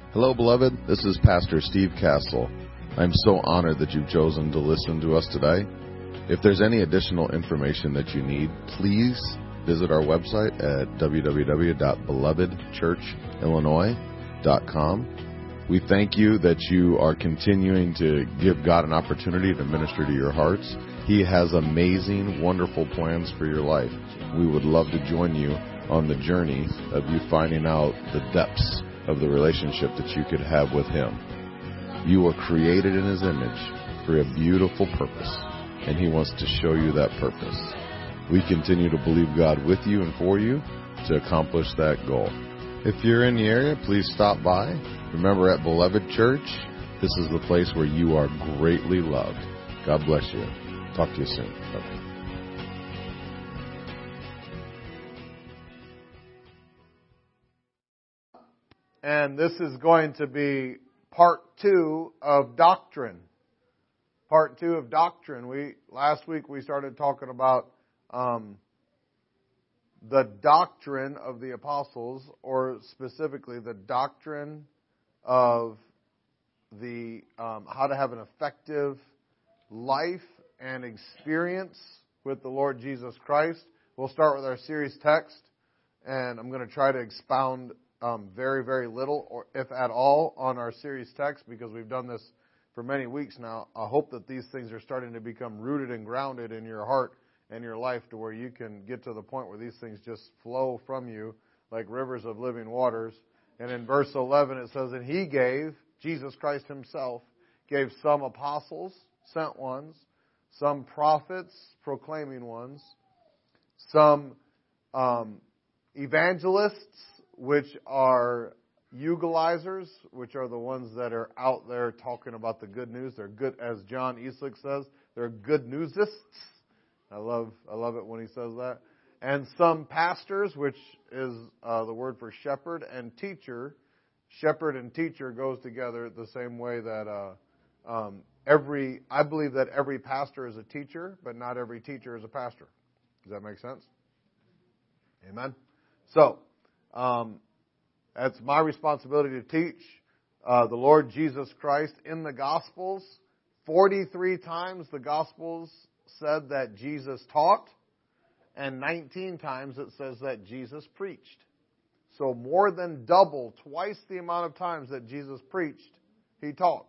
Hello, beloved. This is Pastor Steve Castle. I'm so honored that you've chosen to listen to us today. If there's any additional information that you need, please visit our website at www.belovedchurchillinois.com. We thank you that you are continuing to give God an opportunity to minister to your hearts. He has amazing, wonderful plans for your life. We would love to join you on the journey of you finding out the depths of the relationship that you could have with Him. You were created in His image for a beautiful purpose, and He wants to show you that purpose. We continue to believe God with you and for you to accomplish that goal. If you're in the area, please stop by. Remember, at Beloved Church, this is the place where you are greatly loved. God bless you. Talk to you soon. Bye. And this is going to be part 2 of doctrine. Part 2 of doctrine. Last week we started talking about the doctrine of the apostles, or specifically the doctrine of the how to have an effective life and experience with the Lord Jesus Christ. We'll start with our series text, and I'm going to try to expound very, very little, or if at all, on our series text, because we've done this for many weeks now. I hope that these things are starting to become rooted and grounded in your heart and your life, to where you can get to the point where these things just flow from you like rivers of living waters. And in verse 11 it says, "And He gave," Jesus Christ Himself, "gave some apostles, sent ones, some prophets, proclaiming ones, some evangelists," which are eugelizers, which are the ones that are out there talking about the good news. They're good, as John Eastlick says, they're good newsists. I love it when he says that. And some pastors, which is the word for shepherd, and teacher. Shepherd and teacher goes together the same way that I believe that every pastor is a teacher, but not every teacher is a pastor. Does that make sense? Amen. So, that's my responsibility to teach the Lord Jesus Christ in the Gospels. 43 times the Gospels said that Jesus taught, and 19 times it says that Jesus preached. So more than double, twice the amount of times that Jesus preached, He taught.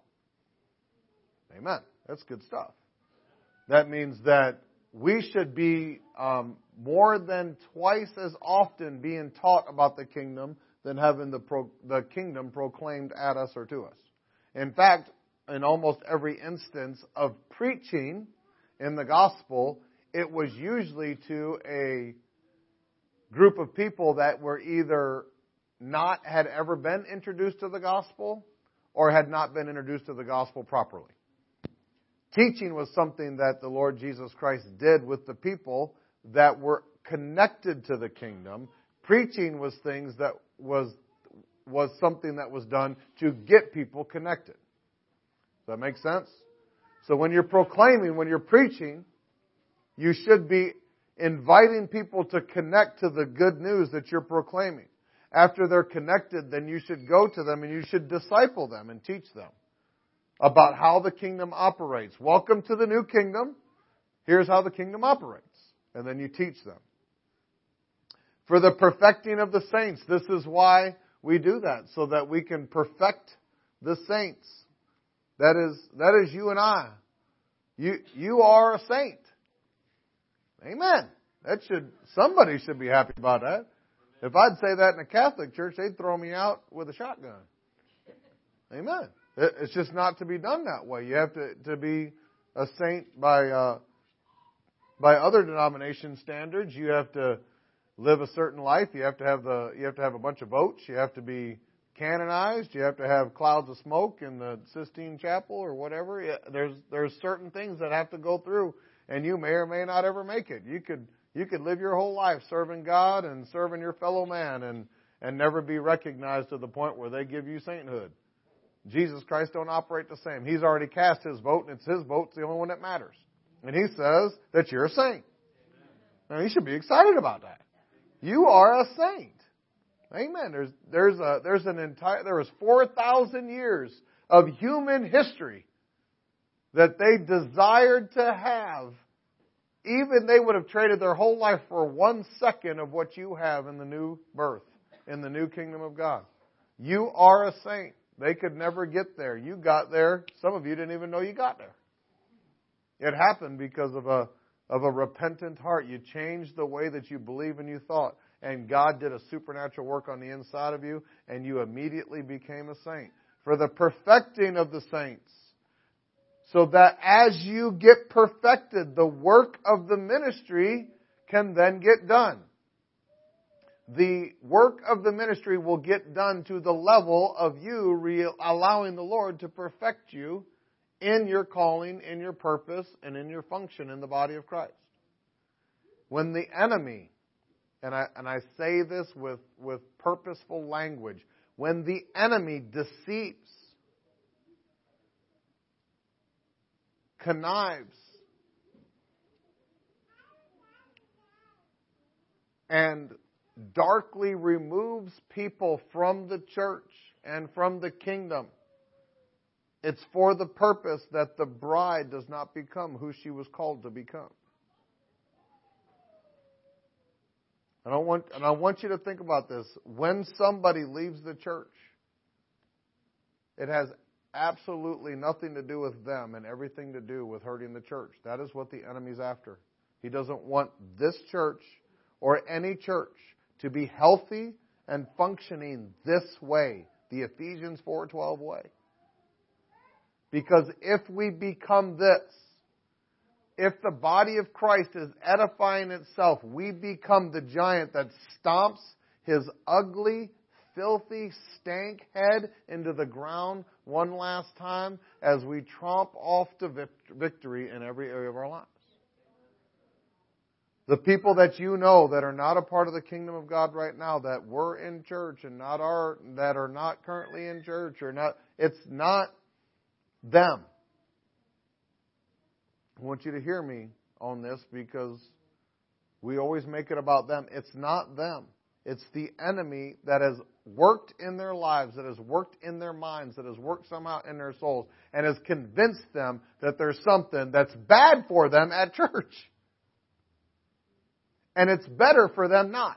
Amen. That's good stuff. That means that we should be more than twice as often being taught about the kingdom than having the kingdom proclaimed at us or to us. In fact, in almost every instance of preaching in the gospel, it was usually to a group of people that were either had ever been introduced to the gospel or had not been introduced to the gospel properly. Teaching was something that the Lord Jesus Christ did with the people that were connected to the kingdom. Preaching was things that was something that was done to get people connected. Does that make sense? So when you're proclaiming, when you're preaching, you should be inviting people to connect to the good news that you're proclaiming. After they're connected, then you should go to them and you should disciple them and teach them about how the kingdom operates. Welcome to the new kingdom. Here's how the kingdom operates. And then you teach them. For the perfecting of the saints. This is why we do that, so that we can perfect the saints. That is you and I. You are a saint. Amen. Somebody should be happy about that. If I'd say that in a Catholic church, they'd throw me out with a shotgun. Amen. It's just not to be done that way. You have to be a saint by other denomination standards. You have to live a certain life. You have to have a bunch of votes. You have to be canonized. You have to have clouds of smoke in the Sistine Chapel or whatever. There's certain things that have to go through, and you may or may not ever make it. You could live your whole life serving God and serving your fellow man and never be recognized to the point where they give you sainthood. Jesus Christ don't operate the same. He's already cast His vote, and it's His vote. It's the only one that matters. And He says that you're a saint. Now, you should be excited about that. You are a saint. Amen. There was 4,000 years of human history that they desired to have. Even they would have traded their whole life for 1 second of what you have in the new birth, in the new kingdom of God. You are a saint. They could never get there. You got there. Some of you didn't even know you got there. It happened because of a repentant heart. You changed the way that you believe and you thought. And God did a supernatural work on the inside of you, and you immediately became a saint. For the perfecting of the saints. So that as you get perfected, the work of the ministry can then get done. The work of the ministry will get done to the level of you allowing the Lord to perfect you in your calling, in your purpose, and in your function in the body of Christ. When the enemy, and I say this with purposeful language, when the enemy deceives, connives, and darkly removes people from the church and from the kingdom, it's for the purpose that the bride does not become who she was called to become. And I want you to think about this. When somebody leaves the church, it has absolutely nothing to do with them and everything to do with hurting the church. That is what the enemy's after. He doesn't want this church or any church to be healthy and functioning this way, the Ephesians 4:12 way. Because if we become this, if the body of Christ is edifying itself, we become the giant that stomps his ugly, filthy, stank head into the ground one last time as we tromp off to victory in every area of our lives. The people that you know that are not a part of the kingdom of God right now, that were in church and that are not currently in church, it's not them. I want you to hear me on this because we always make it about them. It's not them. It's the enemy that has worked in their lives, that has worked in their minds, that has worked somehow in their souls, and has convinced them that there's something that's bad for them at church. And it's better for them not.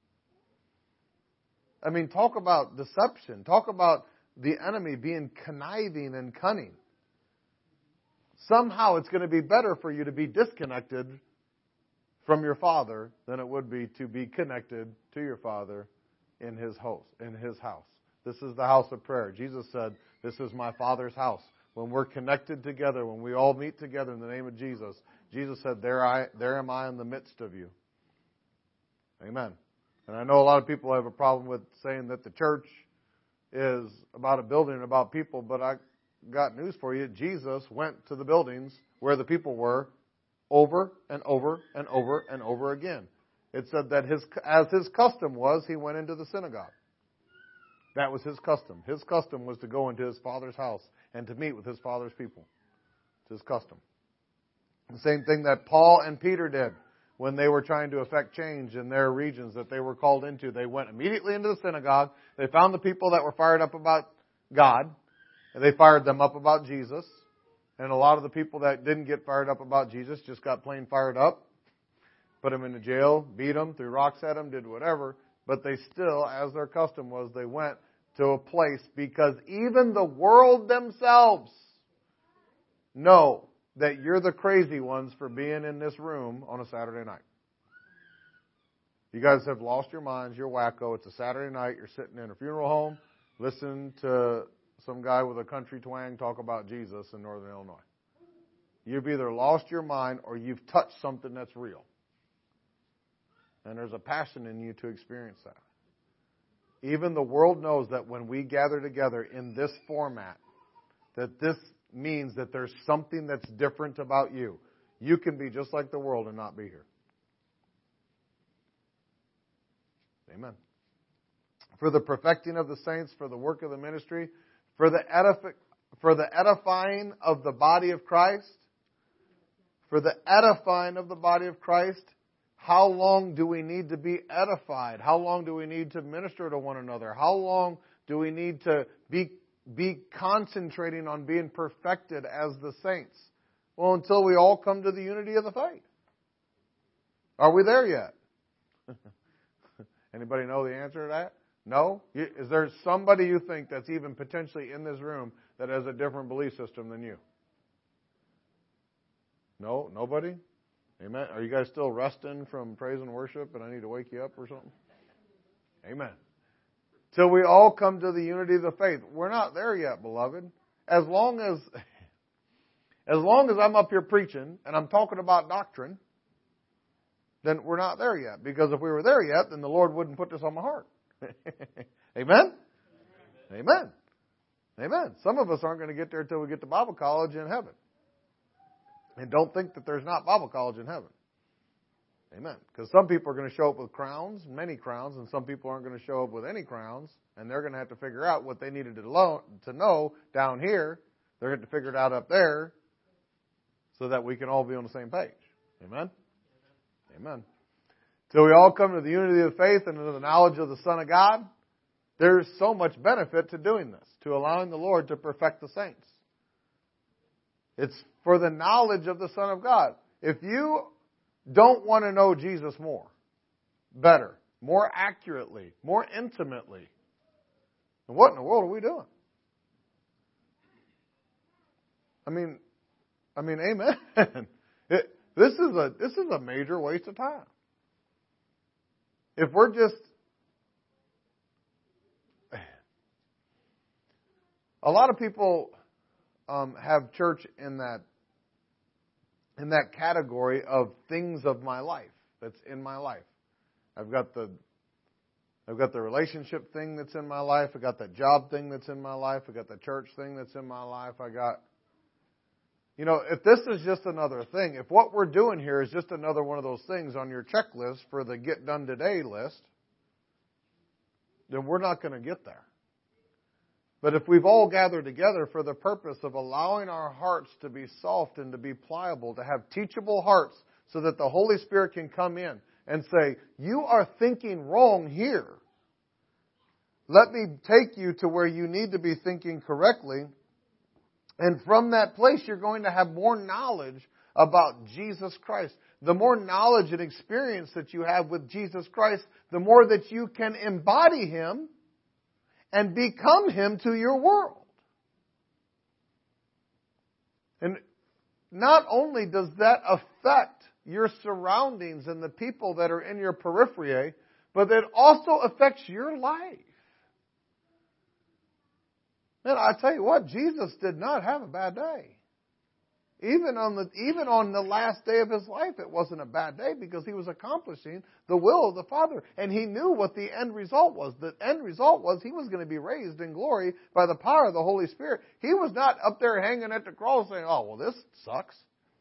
I mean, talk about deception. Talk about the enemy being conniving and cunning. Somehow it's going to be better for you to be disconnected from your Father than it would be to be connected to your Father in His house. This is the house of prayer. Jesus said, "This is my Father's house." When we're connected together, when we all meet together in the name of Jesus, Jesus said, there am I in the midst of you. Amen. And I know a lot of people have a problem with saying that the church is about a building and about people, but I got news for you. Jesus went to the buildings where the people were over and over and over and over again. It said that as his custom was, he went into the synagogue. That was his custom. His custom was to go into his Father's house and to meet with his Father's people. It's his custom. The same thing that Paul and Peter did when they were trying to effect change in their regions that they were called into. They went immediately into the synagogue. They found the people that were fired up about God, and they fired them up about Jesus. And a lot of the people that didn't get fired up about Jesus just got plain fired up, put them into jail, beat them, threw rocks at them, did whatever. But they still, as their custom was, they went to a place because even the world themselves know that you're the crazy ones for being in this room on a Saturday night. You guys have lost your minds. You're wacko. It's a Saturday night. You're sitting in a funeral home listening to some guy with a country twang talk about Jesus in Northern Illinois. You've either lost your mind or you've touched something that's real. And there's a passion in you to experience that. Even the world knows that when we gather together in this format, that this means that there's something that's different about you. You can be just like the world and not be here. Amen. For the perfecting of the saints, for the work of the ministry, for the edifying of the body of Christ, for the edifying of the body of Christ, How long do we need to be edified? How long do we need to minister to one another? How long do we need to be concentrating on being perfected as the saints? Well, until we all come to the unity of the faith. Are we there yet? Anybody know the answer to that? No? Is there somebody you think that's even potentially in this room that has a different belief system than you? No? Nobody? Amen? Are you guys still resting from praise and worship and I need to wake you up or something? Amen. Till we all come to the unity of the faith. We're not there yet, beloved. As long as I'm up here preaching and I'm talking about doctrine, then we're not there yet. Because if we were there yet, then the Lord wouldn't put this on my heart. Amen? Amen. Amen. Some of us aren't going to get there until we get to Bible college in heaven. And don't think that there's not Bible college in heaven. Amen. Because some people are going to show up with crowns, many crowns, and some people aren't going to show up with any crowns. And they're going to have to figure out what they needed to know down here. They're going to figure it out up there so that we can all be on the same page. Amen? Amen. Till we all come to the unity of the faith and to the knowledge of the Son of God, there's so much benefit to doing this, to allowing the Lord to perfect the saints. It's for the knowledge of the Son of God. If you don't want to know Jesus more, better, more accurately, more intimately, then what in the world are we doing? I mean, amen. This is a major waste of time. If we're just a lot of people have church in that category of things of my life that's in my life. I've got the relationship thing that's in my life. I got the job thing that's in my life. I got the church thing that's in my life. If this is just another thing, if what we're doing here is just another one of those things on your checklist for the get done today list, then we're not going to get there. But if we've all gathered together for the purpose of allowing our hearts to be soft and to be pliable, to have teachable hearts so that the Holy Spirit can come in and say, you are thinking wrong here. Let me take you to where you need to be thinking correctly. And from that place, you're going to have more knowledge about Jesus Christ. The more knowledge and experience that you have with Jesus Christ, the more that you can embody Him and become Him to your world. And not only does that affect your surroundings and the people that are in your periphery, but it also affects your life. Man, I tell you what, Jesus did not have a bad day. Even on the last day of His life, it wasn't a bad day because He was accomplishing the will of the Father. And He knew what the end result was. The end result was He was going to be raised in glory by the power of the Holy Spirit. He was not up there hanging at the cross saying, oh, well, this sucks.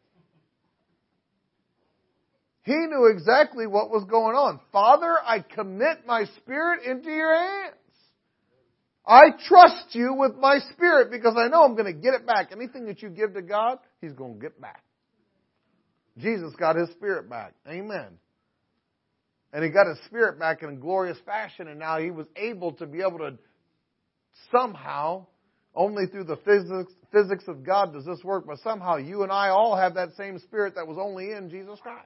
He knew exactly what was going on. Father, I commit my spirit into your hands. I trust you with my spirit because I know I'm going to get it back. Anything that you give to God, He's going to get back. Jesus got His spirit back. Amen. And He got His spirit back in a glorious fashion, and now He was able to be able to somehow, only through the physics of God does this work, but somehow you and I all have that same spirit that was only in Jesus Christ.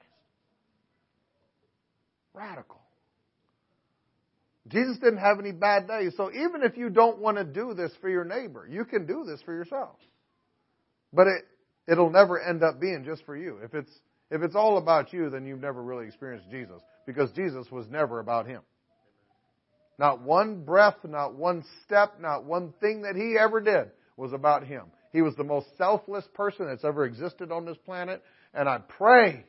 Radical. Jesus didn't have any bad days. So even if you don't want to do this for your neighbor, you can do this for yourself. But it'll never end up being just for you. If it's all about you, then you've never really experienced Jesus. Because Jesus was never about Him. Not one breath, not one step, not one thing that He ever did was about Him. He was the most selfless person that's ever existed on this planet. And I pray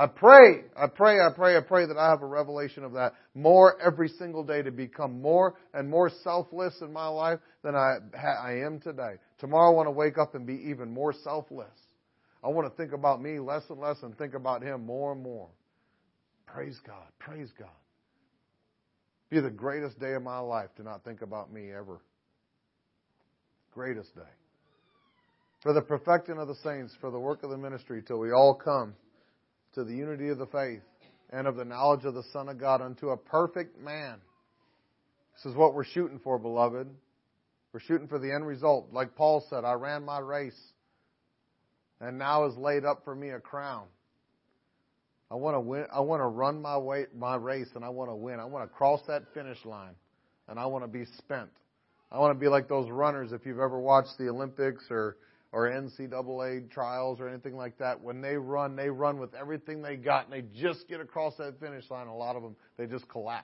that I have a revelation of that more every single day to become more and more selfless in my life than I am today. Tomorrow I want to wake up and be even more selfless. I want to think about me less and less and think about Him more and more. Praise God. Praise God. Be the greatest day of my life to not think about me ever. Greatest day. For the perfecting of the saints, for the work of the ministry, till we all come to the unity of the faith and of the knowledge of the Son of God unto a perfect man. This is what we're shooting for, beloved. We're shooting for the end result. Like Paul said, I ran my race, and now is laid up for me a crown. I want to win. I want to run my race, and I want to win. I want to cross that finish line, and I want to be spent. I want to be like those runners, if you've ever watched the Olympics or NCAA trials or anything like that. When they run with everything they got, and they just get across that finish line. A lot of them, they just collapse.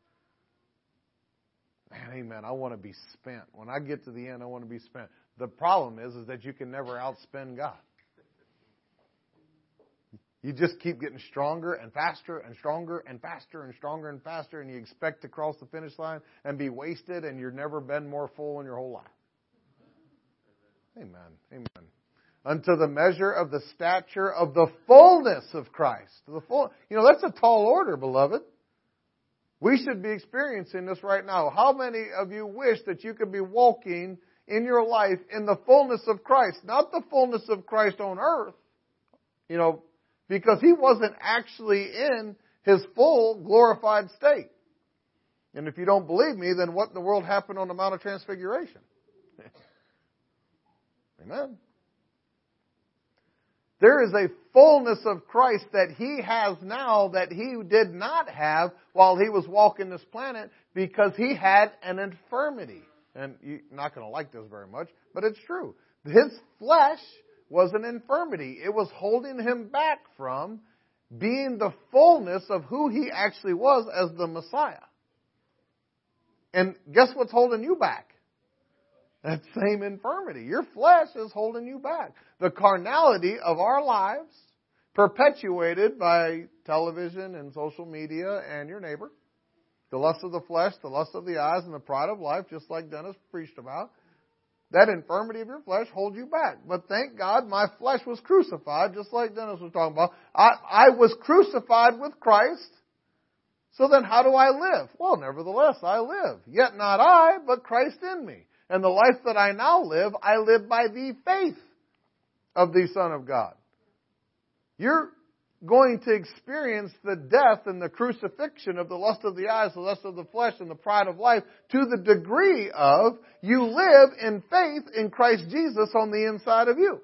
Man, amen. I want to be spent. When I get to the end, I want to be spent. The problem is that you can never outspend God. You just keep getting stronger and faster and stronger and faster and stronger and faster, and you expect to cross the finish line and be wasted, and you've never been more full in your whole life. Amen. Amen. Unto the measure of the stature of the fullness of Christ. That's a tall order, beloved. We should be experiencing this right now. How many of you wish that you could be walking in your life in the fullness of Christ? Not the fullness of Christ on earth, because He wasn't actually in His full glorified state. And if you don't believe me, then what in the world happened on the Mount of Transfiguration? Amen. There is a fullness of Christ that He has now that He did not have while He was walking this planet, because He had an infirmity. And you're not going to like this very much, but it's true. His flesh was an infirmity. It was holding Him back from being the fullness of who He actually was as the Messiah. And guess what's holding you back? That same infirmity. Your flesh is holding you back. The carnality of our lives, perpetuated by television and social media and your neighbor. The lust of the flesh, the lust of the eyes, and the pride of life, just like Dennis preached about. That infirmity of your flesh holds you back. But thank God my flesh was crucified, just like Dennis was talking about. I was crucified with Christ. So then how do I live? Well, nevertheless, I live. Yet not I, but Christ in me. And the life that I now live, I live by the faith of the Son of God. You're going to experience the death and the crucifixion of the lust of the eyes, the lust of the flesh, and the pride of life to the degree of you live in faith in Christ Jesus on the inside of you.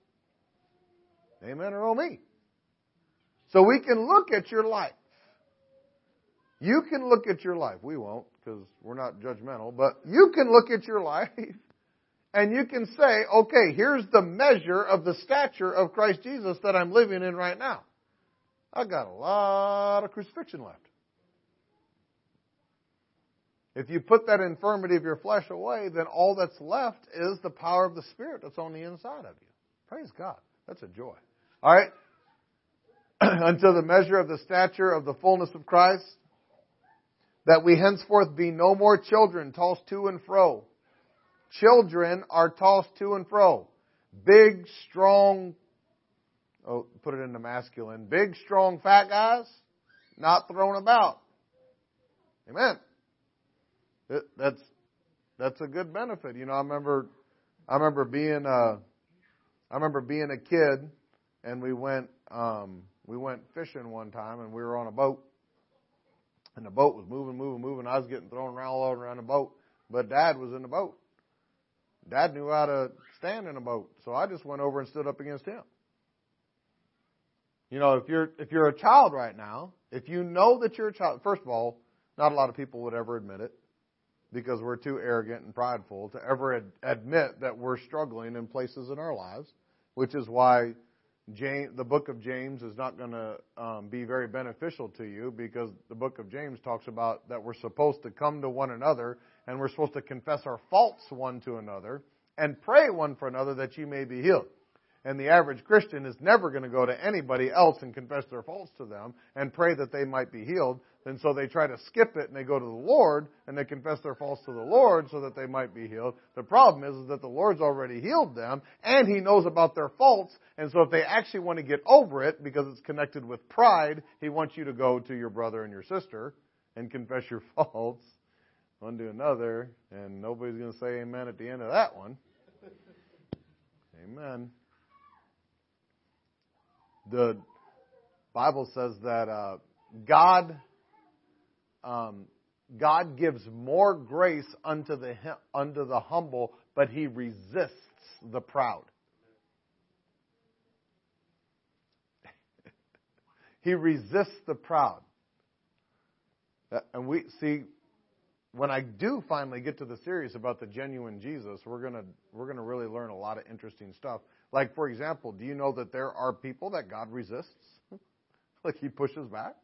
Amen or oh me. So we can look at your life. You can look at your life. We won't, because we're not judgmental. But you can look at your life and you can say, okay, here's the measure of the stature of Christ Jesus that I'm living in right now. I've got a lot of crucifixion left. If you put that infirmity of your flesh away, then all that's left is the power of the Spirit that's on the inside of you. Praise God. That's a joy. All right. Until the measure of the stature of the fullness of Christ, that we henceforth be no more children tossed to and fro. Children are tossed to and fro. Big, strong, put it into masculine. Big, strong, fat guys, not thrown about. Amen. That's a good benefit. I remember being a kid, and we went fishing one time, and we were on a boat. And the boat was moving. I was getting thrown around all around the boat. But Dad was in the boat. Dad knew how to stand in a boat. So I just went over and stood up against him. If you're a child right now, if you know that you're a child, first of all, not a lot of people would ever admit it, because we're too arrogant and prideful to ever admit that we're struggling in places in our lives, which is why the book of James is not going to be very beneficial to you, because the book of James talks about that we're supposed to come to one another and we're supposed to confess our faults one to another and pray one for another that you may be healed. And the average Christian is never going to go to anybody else and confess their faults to them and pray that they might be healed. And so they try to skip it and they go to the Lord and they confess their faults to the Lord so that they might be healed. The problem is that the Lord's already healed them and He knows about their faults. And so if they actually want to get over it, because it's connected with pride, He wants you to go to your brother and your sister and confess your faults one to another. And nobody's going to say amen at the end of that one. Amen. The Bible says that God gives more grace unto the humble, but He resists the proud. He resists the proud. And we see, when I do finally get to the series about the genuine Jesus, we're gonna really learn a lot of interesting stuff. Like, for example, do you know that there are people that God resists? Like, He pushes back?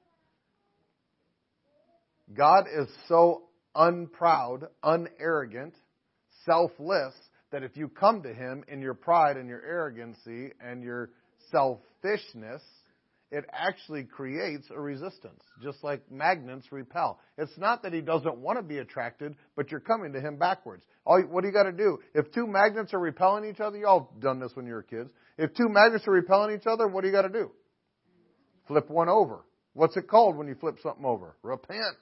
God is so unproud, unarrogant, selfless, that if you come to Him in your pride and your arrogancy and your selfishness, it actually creates a resistance, just like magnets repel. It's not that He doesn't want to be attracted, but you're coming to Him backwards. What do you got to do? If two magnets are repelling each other, you all done this when you were kids. If two magnets are repelling each other, what do you got to do? Flip one over. What's it called when you flip something over? Repent.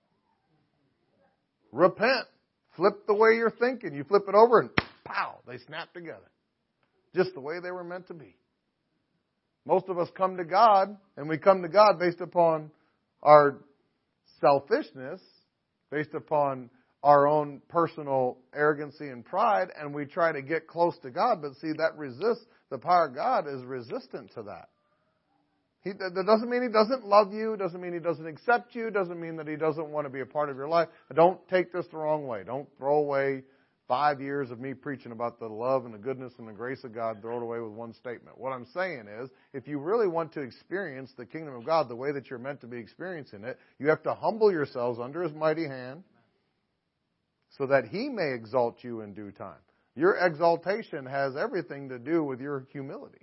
Repent. Flip the way you're thinking. You flip it over and pow, they snap together. Just the way they were meant to be. Most of us come to God, and we come to God based upon our selfishness, based upon our own personal arrogancy and pride, and we try to get close to God, but see, that resists, the power of God is resistant to that. That doesn't mean He doesn't love you, doesn't mean He doesn't accept you, doesn't mean that He doesn't want to be a part of your life. Don't take this the wrong way. Don't throw away 5 years of me preaching about the love and the goodness and the grace of God, throw it away with one statement. What I'm saying is, if you really want to experience the kingdom of God the way that you're meant to be experiencing it, you have to humble yourselves under His mighty hand so that He may exalt you in due time. Your exaltation has everything to do with your humility.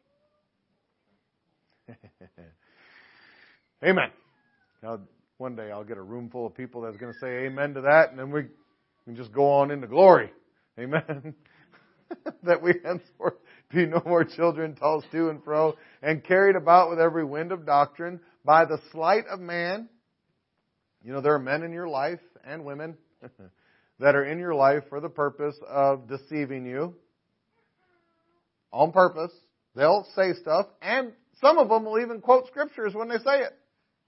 Amen. Now, one day I'll get a room full of people that's going to say amen to that, and then we can just go on into glory. Amen. That we henceforth be no more children tossed to and fro and carried about with every wind of doctrine by the sleight of man. You know, there are men in your life and women that are in your life for the purpose of deceiving you. On purpose. They'll say stuff, and some of them will even quote scriptures when they say it.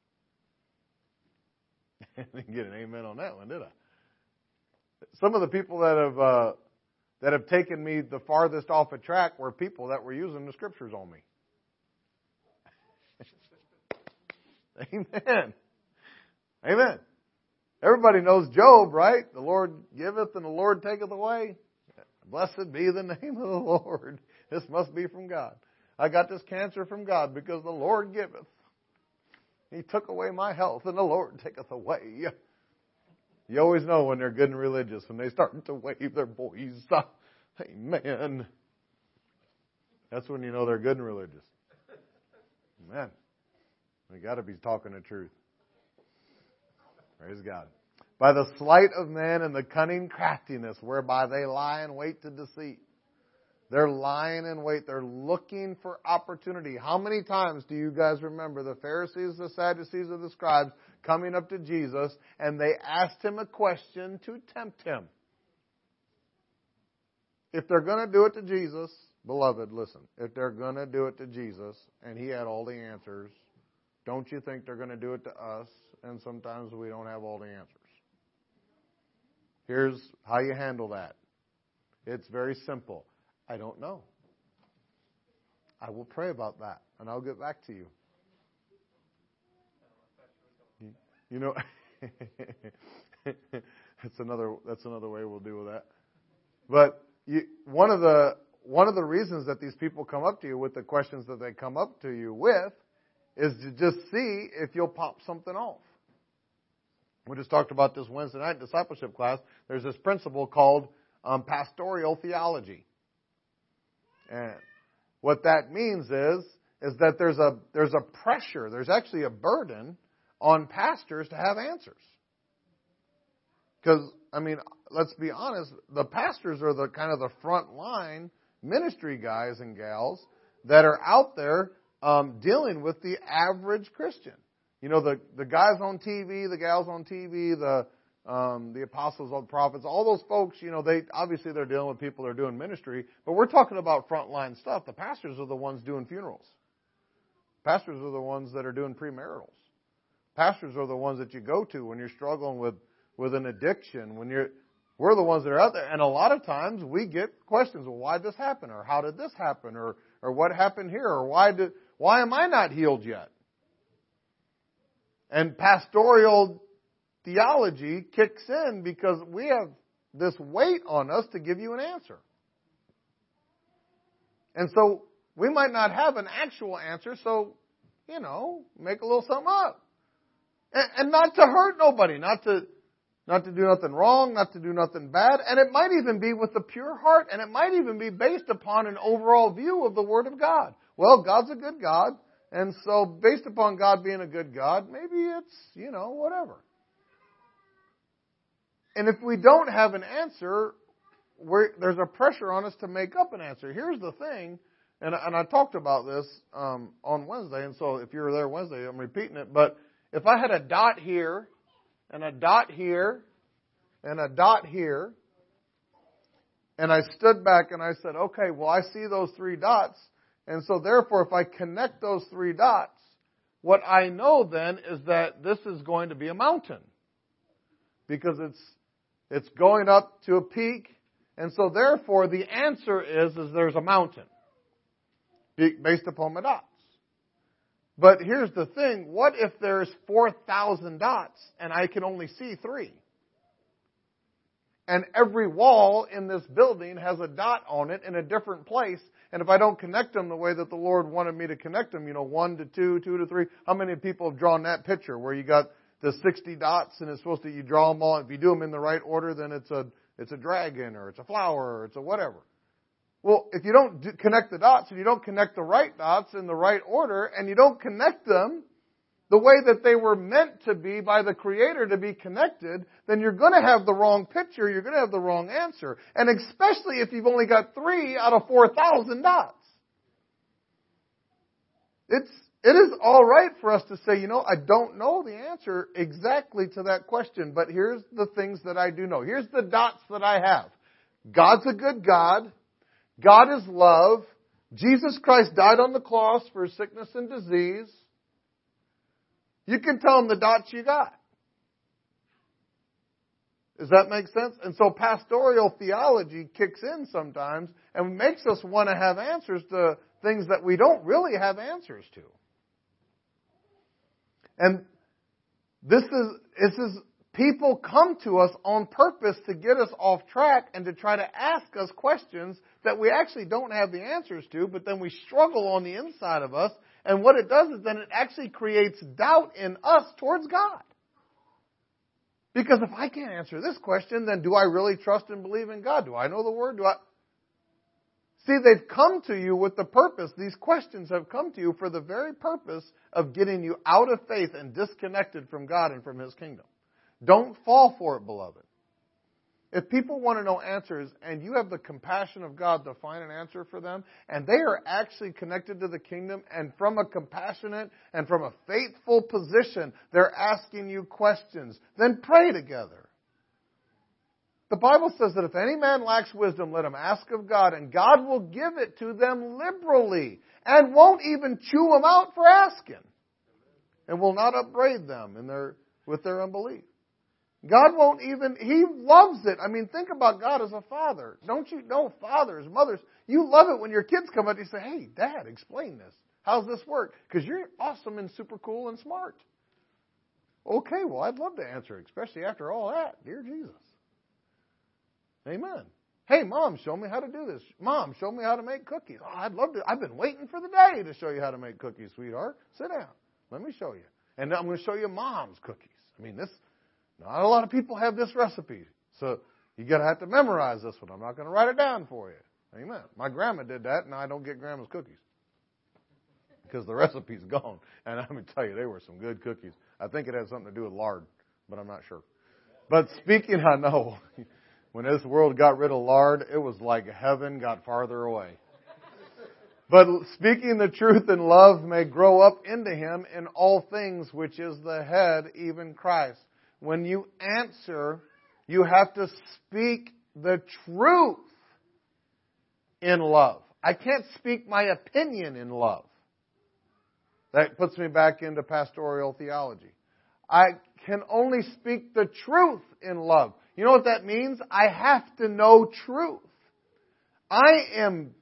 I didn't get an amen on that one, did I? Some of the people that have taken me the farthest off a track were people that were using the scriptures on me. Amen. Amen. Everybody knows Job, right? The Lord giveth and the Lord taketh away. Blessed be the name of the Lord. This must be from God. I got this cancer from God because the Lord giveth. He took away my health and the Lord taketh away. You always know when they're good and religious, when they start to wave their boys. Amen. That's when you know they're good and religious. Amen. We got to be talking the truth. Praise God. By the sleight of men and the cunning craftiness whereby they lie in wait to deceit. They're lying in wait. They're looking for opportunity. How many times do you guys remember the Pharisees, the Sadducees, or the scribes coming up to Jesus and they asked Him a question to tempt Him? If they're going to do it to Jesus, beloved, listen. If they're going to do it to Jesus and He had all the answers, don't you think they're going to do it to us? And sometimes we don't have all the answers. Here's how you handle that. It's very simple. I don't know. I will pray about that, and I'll get back to you. You know, that's another way we'll deal with that. But one of the reasons that these people come up to you with the questions that they come up to you with is to just see if you'll pop something off. We just talked about this Wednesday night discipleship class. There's this principle called pastoral theology. And what that means is that there's a pressure, there's actually a burden on pastors to have answers. Because, I mean, let's be honest, the pastors are the kind of the front line ministry guys and gals that are out there dealing with the average Christian. You know, the guys on TV, the gals on TV, the apostles, the prophets, all those folks, you know, they're dealing with people that are doing ministry, but we're talking about frontline stuff. The pastors are the ones doing funerals. Pastors are the ones that are doing premaritals. Pastors are the ones that you go to when you're struggling with an addiction, we're the ones that are out there. And a lot of times we get questions, well, why did this happen? Or how did this happen? Or what happened here? Or why am I not healed yet? And pastoral theology kicks in because we have this weight on us to give you an answer. And so we might not have an actual answer, so, make a little something up. And not to hurt nobody, not to do nothing wrong, not to do nothing bad. And it might even be with a pure heart, and it might even be based upon an overall view of the Word of God. Well, God's a good God, and so based upon God being a good God, maybe it's, whatever. And if we don't have an answer, there's a pressure on us to make up an answer. Here's the thing, and I talked about this on Wednesday, and so if you were there Wednesday, I'm repeating it, but if I had a dot here, and a dot here, and a dot here, and I stood back and I said, okay, well, I see those 3 dots, and so therefore if I connect those 3 dots, what I know then is that this is going to be a mountain. Because it's going up to a peak, and so therefore the answer is there's a mountain based upon my dots. But here's the thing, what if there's 4,000 dots and I can only see 3? And every wall in this building has a dot on it in a different place, and if I don't connect them the way that the Lord wanted me to connect them, 1 to 2, 2 to 3, how many people have drawn that picture where you got the 60 dots and it's supposed to, you draw them all, if you do them in the right order, then it's a dragon or it's a flower or it's a whatever. Well, if you don't connect the dots and you don't connect the right dots in the right order and you don't connect them the way that they were meant to be by the Creator to be connected, then you're going to have the wrong picture, you're going to have the wrong answer. And especially if you've only got 3 out of 4,000 dots. It is all right for us to say, I don't know the answer exactly to that question, but here's the things that I do know. Here's the dots that I have. God's a good God. God is love. Jesus Christ died on the cross for sickness and disease. You can tell them the dots you got. Does that make sense? And so pastoral theology kicks in sometimes and makes us want to have answers to things that we don't really have answers to. And this is people come to us on purpose to get us off track and to try to ask us questions that we actually don't have the answers to, but then we struggle on the inside of us. And what it does is then it actually creates doubt in us towards God. Because if I can't answer this question, then do I really trust and believe in God? Do I know the Word? See, they've come to you with the purpose. These questions have come to you for the very purpose of getting you out of faith and disconnected from God and from His kingdom. Don't fall for it, beloved. If people want to know answers and you have the compassion of God to find an answer for them, and they are actually connected to the kingdom and from a compassionate and from a faithful position, they're asking you questions, then pray together. The Bible says that if any man lacks wisdom, let him ask of God, and God will give it to them liberally and won't even chew them out for asking and will not upbraid them with their unbelief. God won't even, He loves it. I mean, think about God as a father. Don't you know, fathers, mothers, you love it when your kids come up and you say, hey, Dad, explain this. How's this work? Because you're awesome and super cool and smart. Okay, well, I'd love to answer it, especially after all that. Dear Jesus. Amen. Hey, Mom, show me how to do this. Mom, show me how to make cookies. Oh, I'd love to. I've been waiting for the day to show you how to make cookies, sweetheart. Sit down. Let me show you. And I'm going to show you Mom's cookies. I mean, not a lot of people have this recipe. So you're going to have to memorize this one. I'm not going to write it down for you. Amen. My grandma did that, and I don't get Grandma's cookies. Because the recipe's gone. And I'm going to tell you, they were some good cookies. I think it had something to do with lard, but I'm not sure. But speaking, I know, when this world got rid of lard, it was like heaven got farther away. But speaking the truth in love may grow up into Him in all things, which is the head, even Christ. When you answer, you have to speak the truth in love. I can't speak my opinion in love. That puts me back into pastoral theology. I can only speak the truth in love. You know what that means? I have to know truth. I am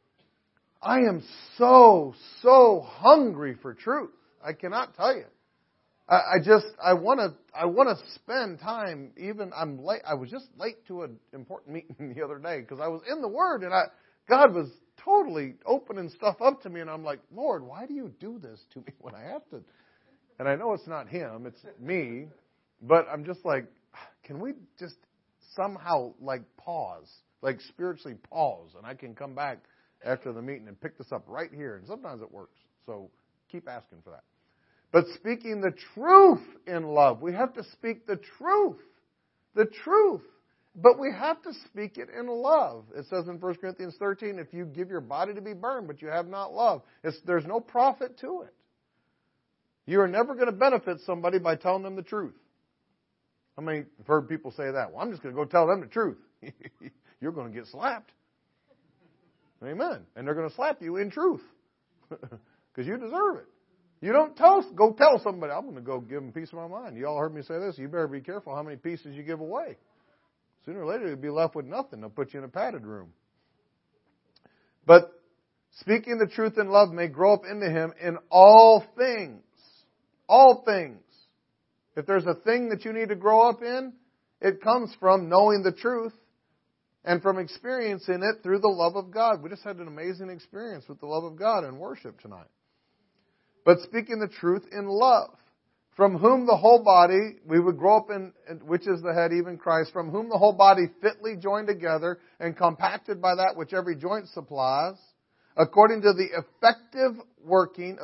so hungry for truth. I cannot tell you. I want to spend time. Even I'm late. I was just late to an important meeting the other day because I was in the Word and God was totally opening stuff up to me, and I'm like, Lord, why do you do this to me when I have to? And I know it's not Him, it's me, but I'm just like, can we just somehow like pause, like spiritually pause, and I can come back after the meeting and pick this up right here, and sometimes it works. So keep asking for that. But speaking the truth in love, we have to speak the truth. The truth. But we have to speak it in love. It says in 1 Corinthians 13, if you give your body to be burned, but you have not love, there's no profit to it. You are never going to benefit somebody by telling them the truth. How many have heard people say that? Well, I'm just going to go tell them the truth. You're going to get slapped. Amen. And they're going to slap you in truth. Because you deserve it. You don't go tell somebody, I'm going to go give them a piece of my mind. You all heard me say this. You better be careful how many pieces you give away. Sooner or later, you'll be left with nothing. They'll put you in a padded room. But speaking the truth in love may grow up into him in all things. All things. If there's a thing that you need to grow up in, it comes from knowing the truth and from experiencing it through the love of God. We just had an amazing experience with the love of God in worship tonight. But speaking the truth in love, from whom the whole body, we would grow up in, which is the head, even Christ, from whom the whole body fitly joined together and compacted by that which every joint supplies, according to the effective working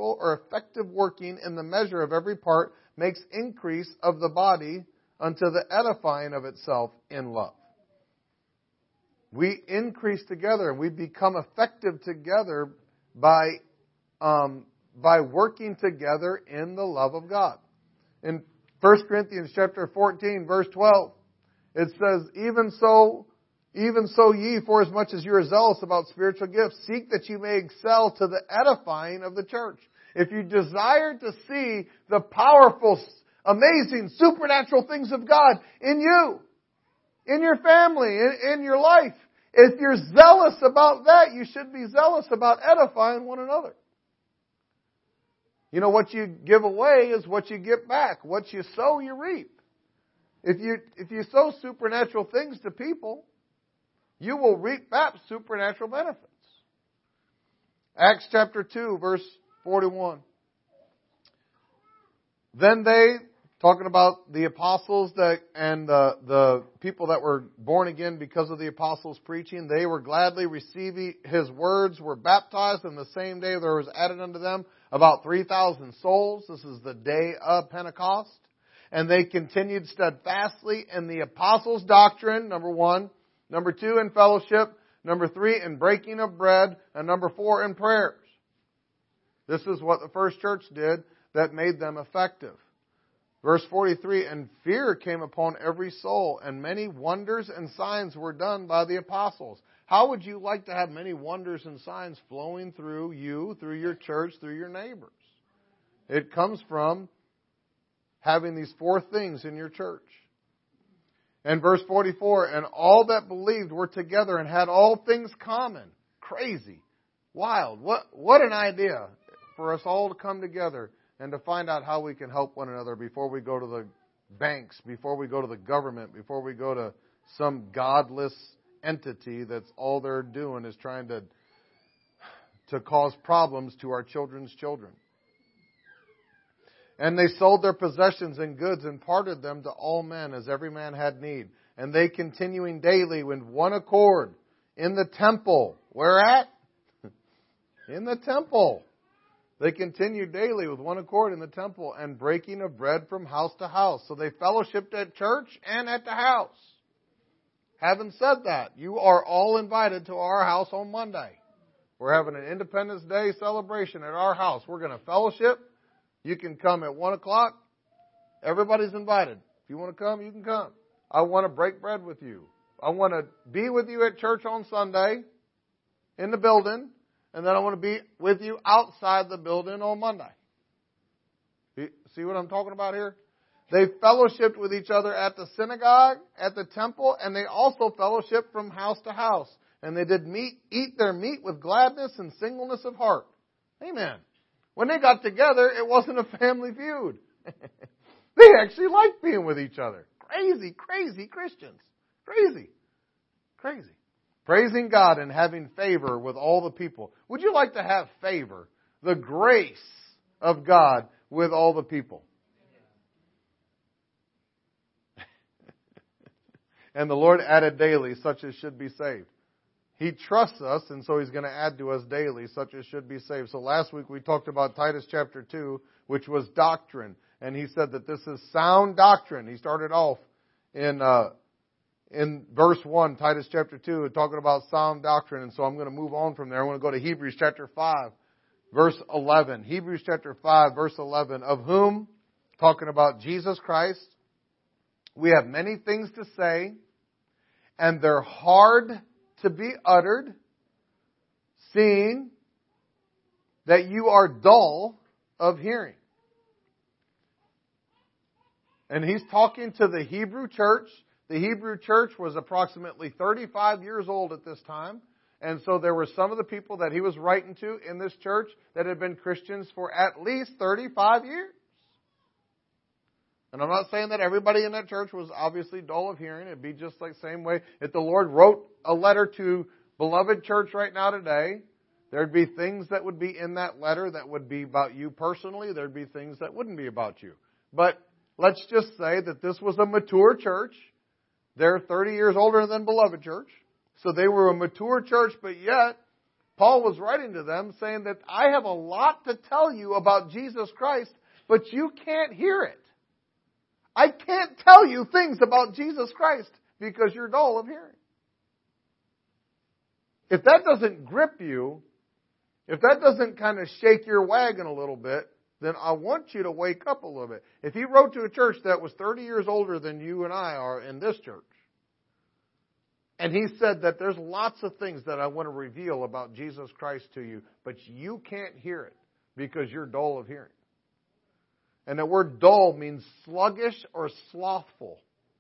in the measure of every part, makes increase of the body unto the edifying of itself in love. We increase together and we become effective together by working together in the love of God. In 1 Corinthians chapter 14, verse 12, it says, Even so ye, for as much as you are zealous about spiritual gifts, seek that you may excel to the edifying of the church. If you desire to see the powerful, amazing, supernatural things of God in you, in your family, in your life, if you're zealous about that, you should be zealous about edifying one another. You know, what you give away is what you get back. What you sow, you reap. If you sow supernatural things to people, you will reap back supernatural benefits. Acts chapter 2, verse 41. Then they, talking about the apostles and the people that were born again because of the apostles' preaching, they were gladly receiving his words, were baptized, and the same day there was added unto them about 3,000 souls. This is the day of Pentecost. And they continued steadfastly in the apostles' doctrine, number 1. Number 2, in fellowship. Number 3, in breaking of bread. And number 4, in prayers. This is what the first church did that made them effective. Verse 43, and fear came upon every soul, and many wonders and signs were done by the apostles. How would you like to have many wonders and signs flowing through you, through your church, through your neighbors? It comes from having these 4 things in your church. And verse 44, and all that believed were together and had all things common. Crazy. Wild. What an idea for us all to come together and to find out how we can help one another before we go to the banks, before we go to the government, before we go to some godless entity that's all they're doing is trying to cause problems to our children's children. And they sold their possessions and goods and parted them to all men as every man had need. And they continuing daily with one accord in the temple. Where at? In the temple. They continued daily with one accord in the temple and breaking of bread from house to house. So they fellowshiped at church and at the house. Having said that, you are all invited to our house on Monday. We're having an Independence Day celebration at our house. We're going to fellowship. You can come at 1 o'clock. Everybody's invited. If you want to come, you can come. I want to break bread with you. I want to be with you at church on Sunday in the building. And then I want to be with you outside the building on Monday. See what I'm talking about here? They fellowshiped with each other at the synagogue, at the temple, and they also fellowshiped from house to house. And they did eat their meat with gladness and singleness of heart. Amen. When they got together, it wasn't a family feud. They actually liked being with each other. Crazy, crazy Christians. Crazy. Crazy. Praising God and having favor with all the people. Would you like to have favor, the grace of God with all the people? And the Lord added daily such as should be saved. He trusts us, and so He's going to add to us daily such as should be saved. So last week we talked about Titus chapter 2, which was doctrine. And he said that this is sound doctrine. He started off in verse 1, Titus chapter 2, talking about sound doctrine. And so I'm going to move on from there. I want to go to Hebrews chapter 5, verse 11. Hebrews chapter 5, verse 11. Of whom, talking about Jesus Christ, we have many things to say, and they're hard to be uttered, seeing that you are dull of hearing. And he's talking to the Hebrew church. The Hebrew church was approximately 35 years old at this time. And so there were some of the people that he was writing to in this church that had been Christians for at least 35 years. And I'm not saying that everybody in that church was obviously dull of hearing. It'd be just like the same way if the Lord wrote a letter to beloved church right now today, there'd be things that would be in that letter that would be about you personally. There'd be things that wouldn't be about you. But let's just say that this was a mature church. They're 30 years older than beloved church. So they were a mature church, but yet Paul was writing to them saying that I have a lot to tell you about Jesus Christ, but you can't hear it. I can't tell you things about Jesus Christ because you're dull of hearing. If that doesn't grip you, if that doesn't kind of shake your wagon a little bit, then I want you to wake up a little bit. If he wrote to a church that was 30 years older than you and I are in this church, and he said that there's lots of things that I want to reveal about Jesus Christ to you, but you can't hear it because you're dull of hearing. And the word dull means sluggish or slothful.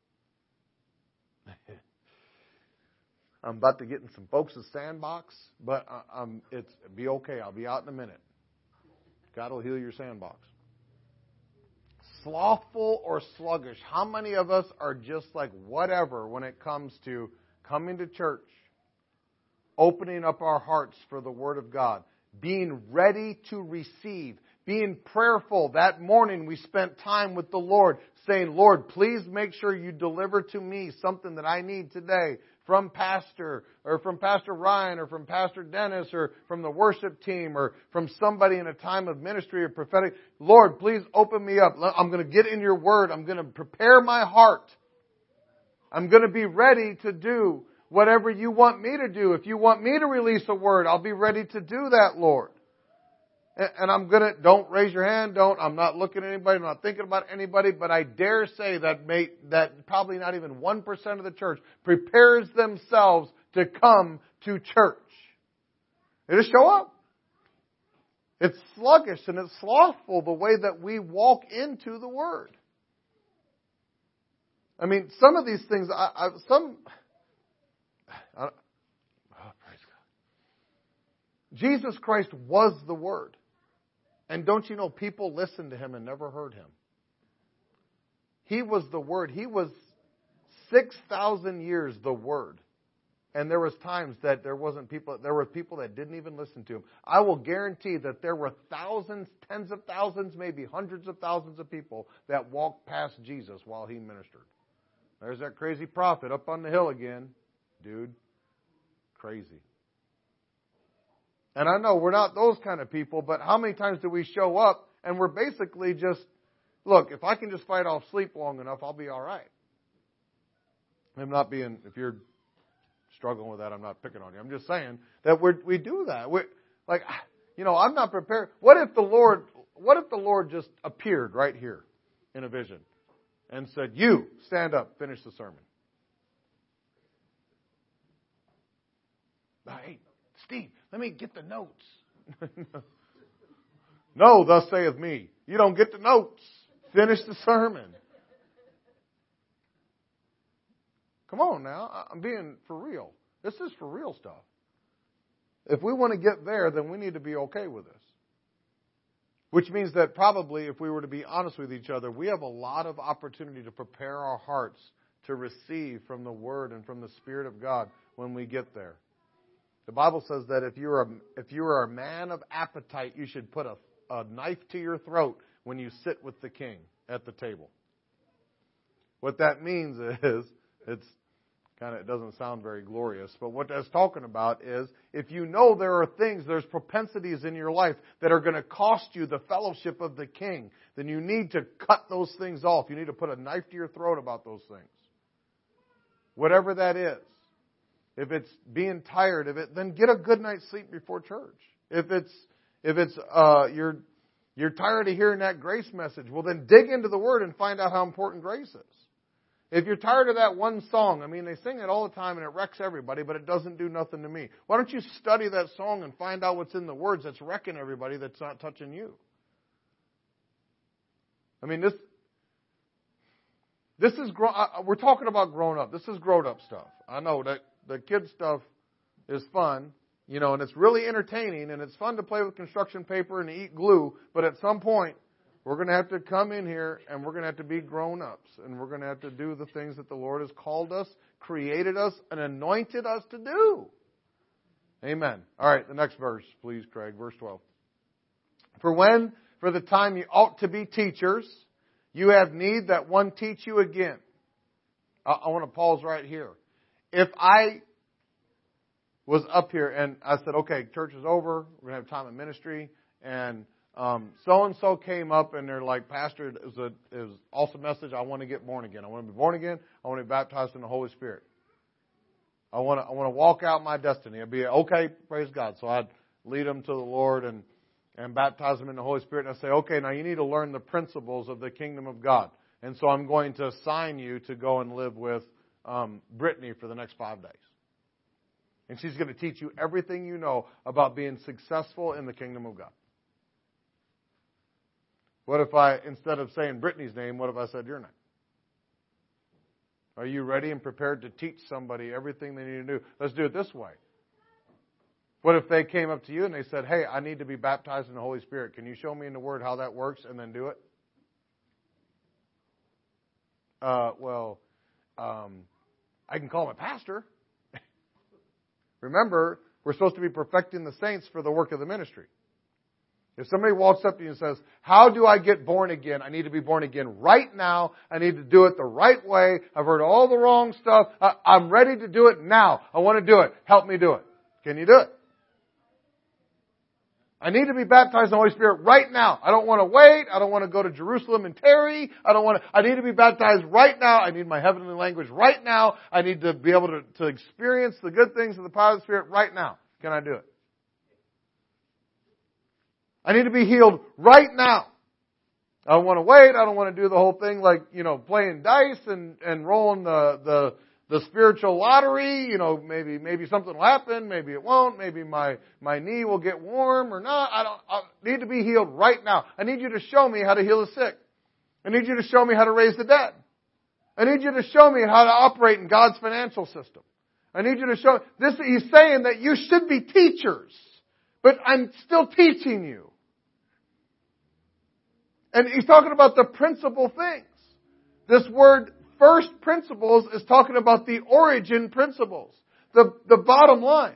I'm about to get in some folks' sandbox, but it's be okay. I'll be out in a minute. God will heal your sandbox. Slothful or sluggish. How many of us are just like whatever when it comes to coming to church, opening up our hearts for the Word of God, being ready to receive, being prayerful? That morning we spent time with the Lord saying, Lord, please make sure you deliver to me something that I need today from Pastor or from Pastor Ryan or from Pastor Dennis or from the worship team or from somebody in a time of ministry or prophetic. Lord, please open me up. I'm going to get in your Word. I'm going to prepare my heart. I'm going to be ready to do whatever you want me to do. If you want me to release a word, I'll be ready to do that, Lord. And I'm going to, don't raise your hand, I'm not looking at anybody, I'm not thinking about anybody, but I dare say that probably not even 1% of the church prepares themselves to come to church. They just show up. It's sluggish and it's slothful the way that we walk into the Word. I mean, some of these things, praise God. Jesus Christ was the Word. And don't you know, people listened to Him and never heard Him. He was the Word. He was 6,000 years the Word. And there was times that there were people that didn't even listen to Him. I will guarantee that there were thousands, tens of thousands, maybe hundreds of thousands of people that walked past Jesus while He ministered. There's that crazy prophet up on the hill again. Dude, crazy. And I know we're not those kind of people, but how many times do we show up and we're basically just, look, if I can just fight off sleep long enough, I'll be all right. If you're struggling with that, I'm not picking on you. I'm just saying that we do that. I'm not prepared. What if the Lord just appeared right here in a vision and said, you, stand up, finish the sermon. Hey, Steve, let me get the notes. No, thus saith me. You don't get the notes. Finish the sermon. Come on now. I'm being for real. This is for real stuff. If we want to get there, then we need to be okay with this. Which means that probably, if we were to be honest with each other, we have a lot of opportunity to prepare our hearts to receive from the Word and from the Spirit of God when we get there. The Bible says that if you are a man of appetite, you should put a knife to your throat when you sit with the king at the table. What that means is, it doesn't sound very glorious, but what that's talking about is, if you know there's propensities in your life that are going to cost you the fellowship of the king, then you need to cut those things off. You need to put a knife to your throat about those things. Whatever that is. If it's being tired of it, then get a good night's sleep before church. If it's you're tired of hearing that grace message, well then dig into the Word and find out how important grace is. If you're tired of that one song, they sing it all the time and it wrecks everybody, but it doesn't do nothing to me. Why don't you study that song and find out what's in the words that's wrecking everybody that's not touching you? This is we're talking about grown up. This is grown up stuff. I know that the kid stuff is fun, and it's really entertaining, and it's fun to play with construction paper and eat glue, but at some point, we're going to have to come in here and we're going to have to be grown-ups, and we're going to have to do the things that the Lord has called us, created us, and anointed us to do. Amen. All right, the next verse, please, Craig, verse 12. For the time you ought to be teachers, you have need that one teach you again. I want to pause right here. If I was up here and I said, okay, church is over, we're going to have time in ministry, and so-and-so came up and they're like, Pastor, it was an awesome message. I want to get born again. I want to be born again. I want to be baptized in the Holy Spirit. I want to walk out my destiny. I'd be, okay, praise God. So I'd lead them to the Lord and baptize them in the Holy Spirit. And I'd say, okay, now you need to learn the principles of the kingdom of God. And so I'm going to assign you to go and live with Brittany for the next 5 days. And she's going to teach you everything you know about being successful in the kingdom of God. What if instead of saying Brittany's name, what if I said your name? Are you ready and prepared to teach somebody everything they need to do? Let's do it this way. What if they came up to you and they said, hey, I need to be baptized in the Holy Spirit. Can you show me in the Word how that works and then do it? I can call my pastor. Remember, we're supposed to be perfecting the saints for the work of the ministry. If somebody walks up to you and says, how do I get born again? I need to be born again right now. I need to do it the right way. I've heard all the wrong stuff. I'm ready to do it now. I want to do it. Help me do it. Can you do it? I need to be baptized in the Holy Spirit right now. I don't want to wait. I don't want to go to Jerusalem and tarry. I need to be baptized right now. I need my heavenly language right now. I need to be able to experience the good things of the power of the Spirit right now. Can I do it? I need to be healed right now. I don't want to wait. I don't want to do the whole thing like, playing dice and rolling the spiritual lottery. Maybe something will happen. Maybe it won't. Maybe my knee will get warm or not. I need to be healed right now. I need you to show me how to heal the sick. I need you to show me how to raise the dead. I need you to show me how to operate in God's financial system. I need you to show this. He's saying that you should be teachers, but I'm still teaching you. And he's talking about the principal things. This word first principles is talking about the origin principles. The bottom line.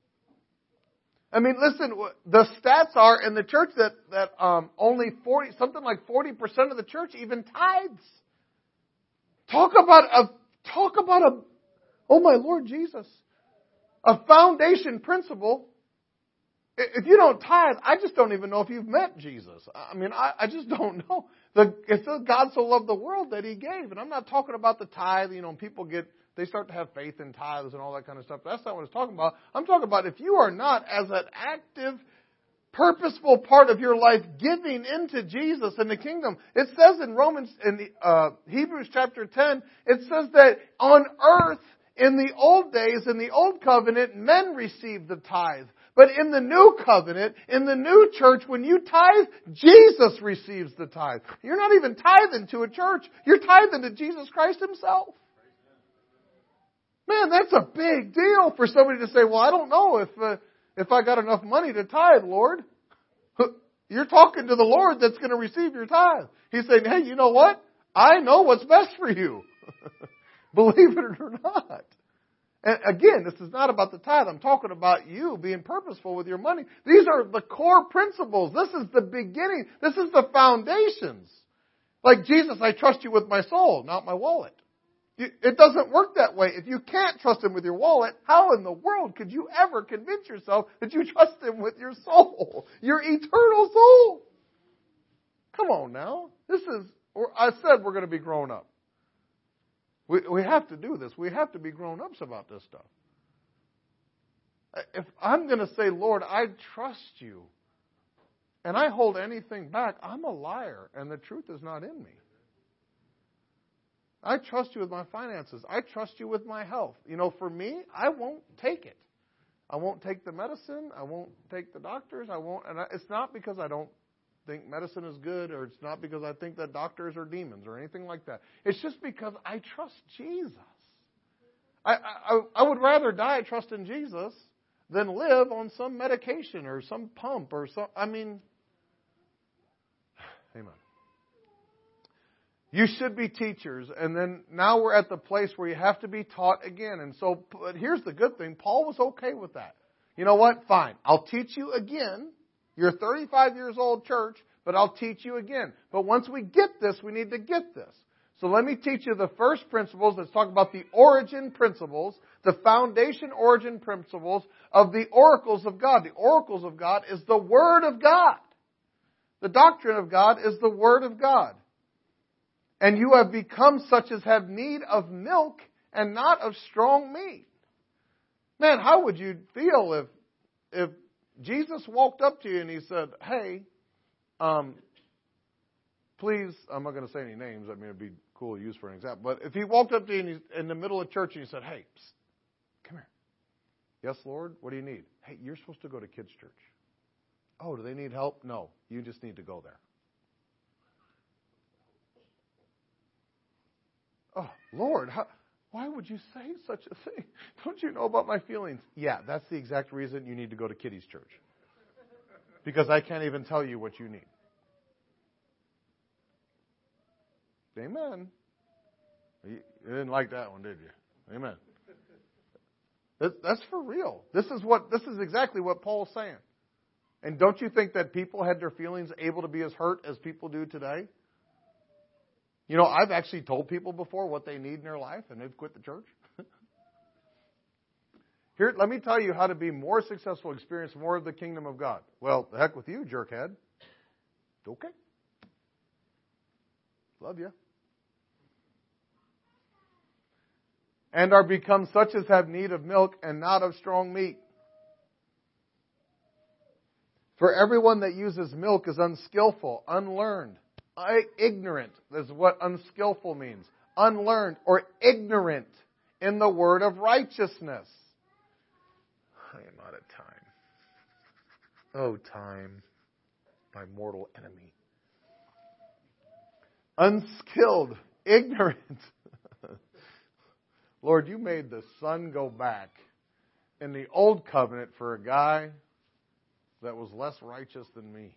Listen, the stats are in the church that only 40% of the church even tithes. Talk about oh my Lord Jesus, a foundation principle. If you don't tithe, I just don't even know if you've met Jesus. I just don't know. It says God so loved the world that He gave. And I'm not talking about the tithe. People they start to have faith in tithes and all that kind of stuff. That's not what it's talking about. I'm talking about if you are not as an active, purposeful part of your life giving into Jesus and the kingdom. It says in Hebrews chapter 10, it says that on earth, in the old days, in the old covenant, men received the tithe. But in the new covenant, in the new church, when you tithe, Jesus receives the tithe. You're not even tithing to a church. You're tithing to Jesus Christ Himself. Man, that's a big deal for somebody to say, well, I don't know if I got enough money to tithe, Lord. You're talking to the Lord that's going to receive your tithe. He's saying, hey, you know what? I know what's best for you. Believe it or not. And again, this is not about the tithe. I'm talking about you being purposeful with your money. These are the core principles. This is the beginning. This is the foundations. Like Jesus, I trust you with my soul, not my wallet. It doesn't work that way. If you can't trust Him with your wallet, how in the world could you ever convince yourself that you trust Him with your soul, your eternal soul? Come on now. I said we're going to be grown up. We have to do this. We have to be grown-ups about this stuff. If I'm going to say, Lord, I trust you, and I hold anything back, I'm a liar, and the truth is not in me. I trust you with my finances. I trust you with my health. You know, for me, I won't take it. I won't take the medicine. I won't take the doctors. It's not because I don't think medicine is good, or it's not because I think that doctors are demons or anything like that. It's just because I trust Jesus. I would rather die trusting Jesus than live on some medication or some pump or some. Amen. You should be teachers, and then now we're at the place where you have to be taught again. And so, but here's the good thing. Paul was okay with that. You know what? Fine. I'll teach you again. You're 35 years old, church, but I'll teach you again. But once we get this, we need to get this. So let me teach you the first principles. Let's talk about the origin principles, the foundation origin principles of the oracles of God. The oracles of God is the Word of God. The doctrine of God is the Word of God. And you have become such as have need of milk and not of strong meat. Man, how would you feel if Jesus walked up to you and He said, hey, please, I'm not going to say any names. I mean, it'd be cool to use for an example. But if He walked up to you and He's in the middle of church and He said, hey, psst, come here. Yes, Lord, what do you need? Hey, you're supposed to go to kids' church. Oh, do they need help? No, you just need to go there. Oh, Lord, why would you say such a thing? Don't you know about my feelings? Yeah, that's the exact reason you need to go to Kitty's church. Because I can't even tell you what you need. Amen. You didn't like that one, did you? Amen. That's for real. This is exactly what Paul's saying. And don't you think that people had their feelings able to be as hurt as people do today? You know, I've actually told people before what they need in their life, and they've quit the church. Here, let me tell you how to be more successful, experience more of the kingdom of God. Well, the heck with you, jerkhead. Okay. Love you. And are become such as have need of milk and not of strong meat. For everyone that uses milk is unskillful, unlearned. Ignorant is what unskillful means. Unlearned or ignorant in the word of righteousness. I am out of time. Oh, time, my mortal enemy. Unskilled, ignorant. Lord, you made the sun go back in the old covenant for a guy that was less righteous than me.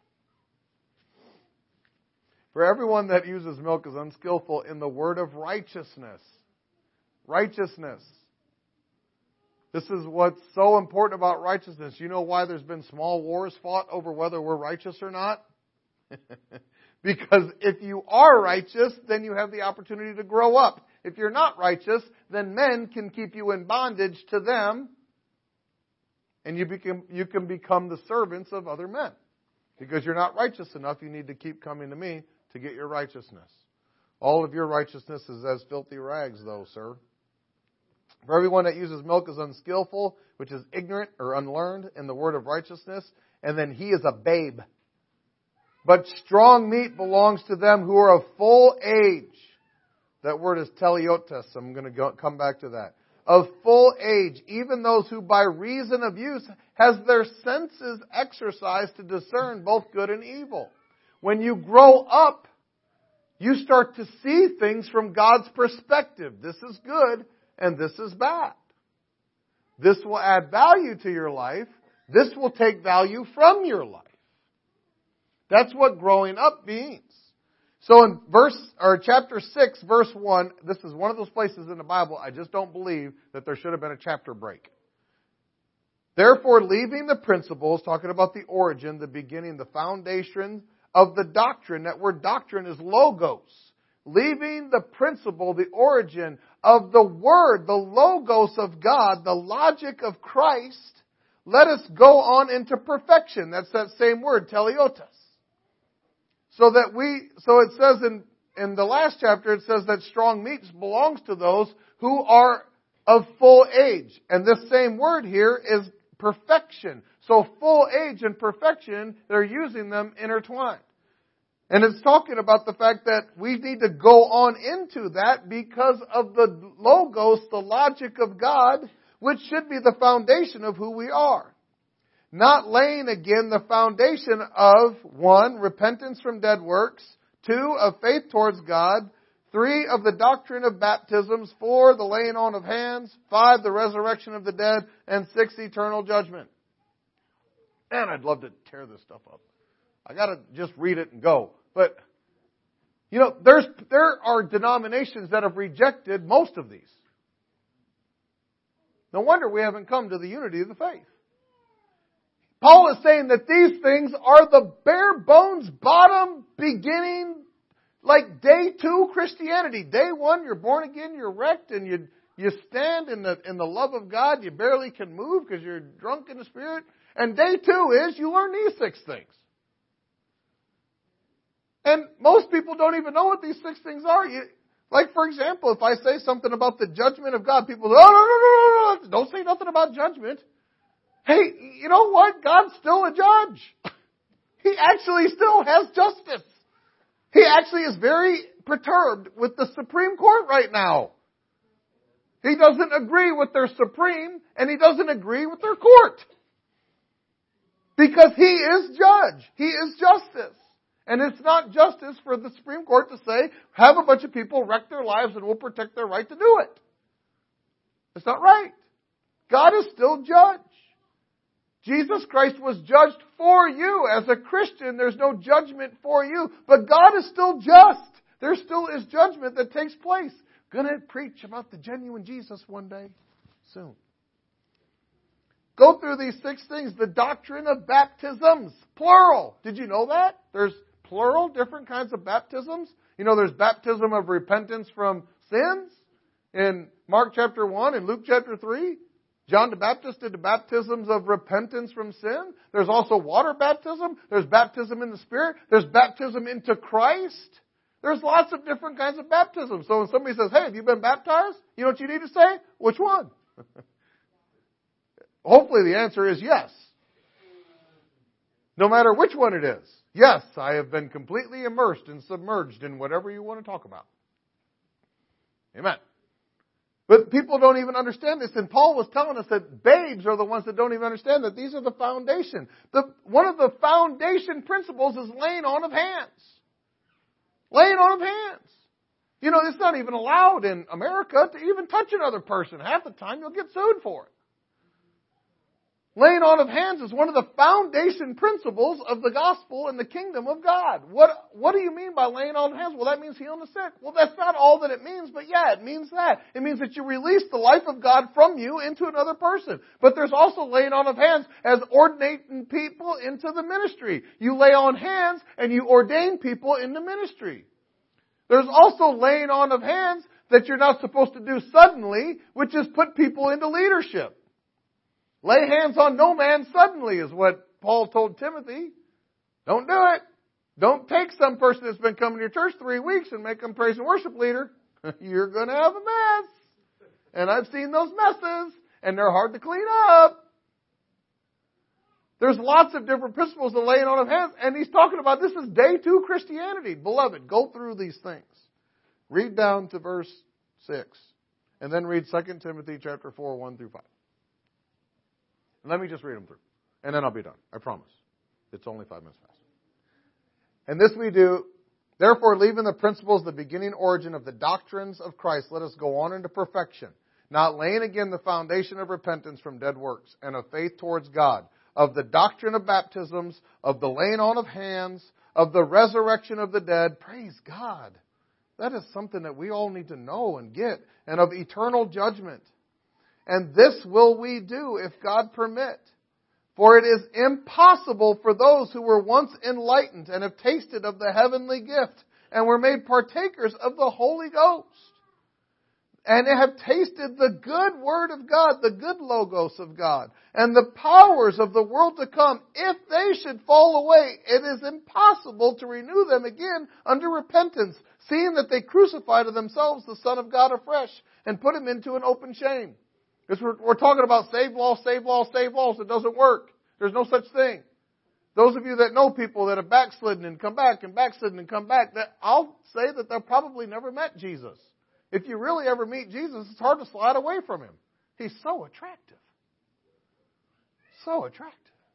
For everyone that uses milk is unskillful in the word of righteousness. Righteousness. This is what's so important about righteousness. You know why there's been small wars fought over whether we're righteous or not? Because if you are righteous, then you have the opportunity to grow up. If you're not righteous, then men can keep you in bondage to them, and you can become the servants of other men. Because you're not righteous enough, you need to keep coming to me to get your righteousness. All of your righteousness is as filthy rags, though, sir. For everyone that uses milk is unskillful, which is ignorant or unlearned in the word of righteousness, and then he is a babe. But strong meat belongs to them who are of full age. That word is teleiotes. I'm going to come back to that. Of full age, even those who by reason of use has their senses exercised to discern both good and evil. When you grow up, you start to see things from God's perspective. This is good and this is bad. This will add value to your life. This will take value from your life. That's what growing up means. So in chapter 6, verse 1, this is one of those places in the Bible I just don't believe that there should have been a chapter break. Therefore, leaving the principles, talking about the origin, the beginning, the foundation of the doctrine. That word doctrine is logos. Leaving the principle, the origin of the Word, the logos of God, the logic of Christ, let us go on into perfection. That's that same word, teleiotas. So it says in the last chapter, it says that strong meat belongs to those who are of full age. And this same word here is perfection. So full age and perfection, they're using them intertwined. And it's talking about the fact that we need to go on into that because of the logos, the logic of God, which should be the foundation of who we are. Not laying again the foundation of 1, repentance from dead works, 2, of faith towards God, 3, of the doctrine of baptisms, 4, the laying on of hands, 5, the resurrection of the dead, and 6, eternal judgment. Man, I'd love to tear this stuff up. I got to just read it and go. But, there are denominations that have rejected most of these. No wonder we haven't come to the unity of the faith. Paul is saying that these things are the bare bones, bottom, beginning, like day 2 Christianity. Day 1, you're born again, you're wrecked, and you stand in the love of God. You barely can move because you're drunk in the Spirit. And day 2 is you learn these 6 things. And most people don't even know what these 6 things are. Like, for example, if I say something about the judgment of God, people say, oh, no, don't say nothing about judgment. Hey, you know what? God's still a judge. He actually still has justice. He actually is very perturbed with the Supreme Court right now. He doesn't agree with their Supreme, and he doesn't agree with their court. Because he is judge. He is justice. And it's not justice for the Supreme Court to say, have a bunch of people wreck their lives and we'll protect their right to do it. It's not right. God is still judge. Jesus Christ was judged for you. As a Christian, there's no judgment for you. But God is still just. There still is judgment that takes place. Gonna preach about the genuine Jesus one day. Soon. Go through these 6 things. The doctrine of baptisms. Plural. Did you know that? There's plural, different kinds of baptisms. There's baptism of repentance from sins in Mark chapter 1 and Luke chapter 3. John the Baptist did the baptisms of repentance from sin. There's also water baptism. There's baptism in the Spirit. There's baptism into Christ. There's lots of different kinds of baptisms. So when somebody says, hey, have you been baptized? You know what you need to say? Which one? Hopefully the answer is yes. No matter which one it is. Yes, I have been completely immersed and submerged in whatever you want to talk about. Amen. But people don't even understand this. And Paul was telling us that babes are the ones that don't even understand that these are the foundation. One of the foundation principles is laying on of hands. Laying on of hands. It's not even allowed in America to even touch another person. Half the time you'll get sued for it. Laying on of hands is one of the foundation principles of the gospel and the kingdom of God. What do you mean by laying on of hands? Well, that means healing the sick. Well, that's not all that it means, but yeah, it means that. It means that you release the life of God from you into another person. But there's also laying on of hands as ordinating people into the ministry. You lay on hands and you ordain people in the ministry. There's also laying on of hands that you're not supposed to do suddenly, which is put people into leadership. Lay hands on no man suddenly is what Paul told Timothy. Don't do it. Don't take some person that's been coming to your church 3 weeks and make them praise and worship leader. You're going to have a mess. And I've seen those messes, and they're hard to clean up. There's lots of different principles of laying on of hands, and he's talking about this is day 2 Christianity. Beloved, go through these things. Read down to verse 6, and then read 2 Timothy chapter 4, 1 through 5. Let me just read them through, and then I'll be done. I promise. It's only 5 minutes past. And this we do, therefore, leaving the principles, the beginning origin of the doctrines of Christ, let us go on into perfection. not laying again the foundation of repentance from dead works and of faith towards God, of the doctrine of baptisms, of the laying on of hands, of the resurrection of the dead. Praise God. That is something that we all need to know and get. And of eternal judgment. And this will we do if God permit. For it is impossible for those who were once enlightened and have tasted of the heavenly gift and were made partakers of the Holy Ghost and have tasted the good Word of God, the good Logos of God, and the powers of the world to come, if they should fall away, it is impossible to renew them again unto repentance, seeing that they crucify to themselves the Son of God afresh and put Him into an open shame. Because we're talking about save laws, save laws, save laws. It doesn't work. There's no such thing. Those of you that know people that have backslidden and come back and backslidden and come back, that I'll say that they've probably never met Jesus. If you really ever meet Jesus, it's hard to slide away from Him. He's so attractive. So attractive.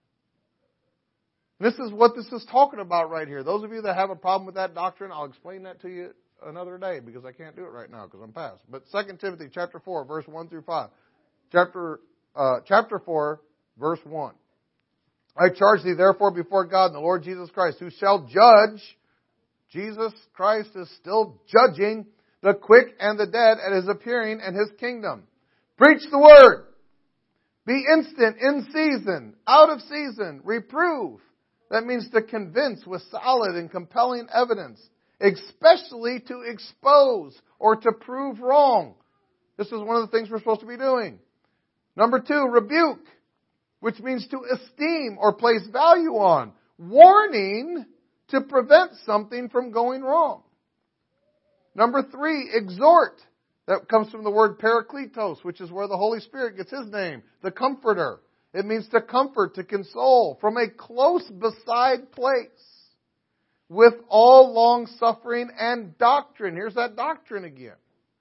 This is what this is talking about right here. Those of you that have a problem with that doctrine, I'll explain that to you another day because I can't do it right now because I'm past. But 2 Timothy chapter 4, verse 1 through 5. Chapter 4, verse 1. I charge thee therefore before God and the Lord Jesus Christ, who shall judge. Jesus Christ is still judging the quick and the dead at His appearing and His kingdom. Preach the word. Be instant, in season, out of season. Reprove. That means to convince with solid and compelling evidence, especially to expose or to prove wrong. This is one of the things we're supposed to be doing. Number 2, rebuke, which means to esteem or place value on. Warning to prevent something from going wrong. Number 3, exhort. That comes from the word parakletos, which is where the Holy Spirit gets His name, the Comforter. It means to comfort, to console, from a close beside place, with all long suffering and doctrine. Here's that doctrine again.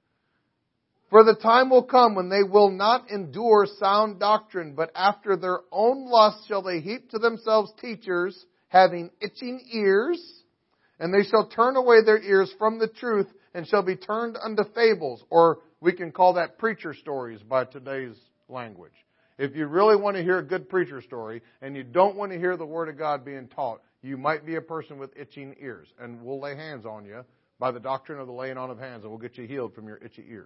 For the time will come when they will not endure sound doctrine, but after their own lust shall they heap to themselves teachers, having itching ears, and they shall turn away their ears from the truth, and shall be turned unto fables, or we can call that preacher stories by today's language. If you really want to hear a good preacher story, and you don't want to hear the Word of God being taught, you might be a person with itching ears, and we'll lay hands on you by the doctrine of the laying on of hands, and we'll get you healed from your itchy ears.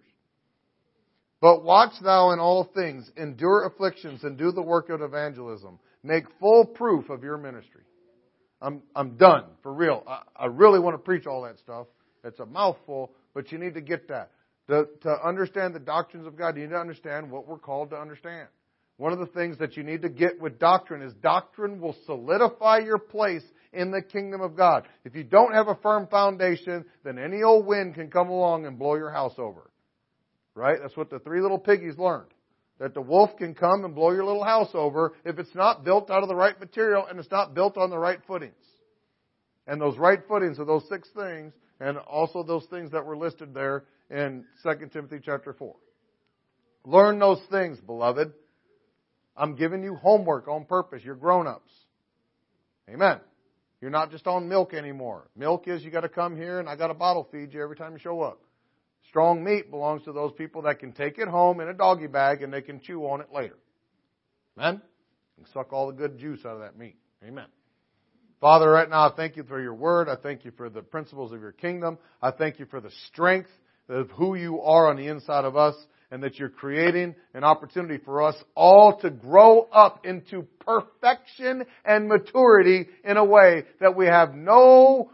But watch thou in all things, endure afflictions, and do the work of evangelism. Make full proof of your ministry. I'm done, for real. I really want to preach all that stuff. It's a mouthful, but you need to get that. To understand the doctrines of God, you need to understand what we're called to understand. One of the things that you need to get with doctrine is doctrine will solidify your place in the kingdom of God. If you don't have a firm foundation, then any old wind can come along and blow your house over. Right? That's what the 3 little piggies learned. That the wolf can come and blow your little house over if it's not built out of the right material and it's not built on the right footings. And those right footings are those 6 things, and also those things that were listed there in 2 Timothy chapter 4. Learn those things, beloved. I'm giving you homework on purpose. You're grown-ups. Amen. You're not just on milk anymore. Milk is you got to come here and I got to bottle feed you every time you show up. Strong meat belongs to those people that can take it home in a doggy bag and they can chew on it later. Amen? And suck all the good juice out of that meat. Amen. Father, right now I thank you for your word. I thank you for the principles of your kingdom. I thank you for the strength of who you are on the inside of us, and that you're creating an opportunity for us all to grow up into perfection and maturity in a way that we have no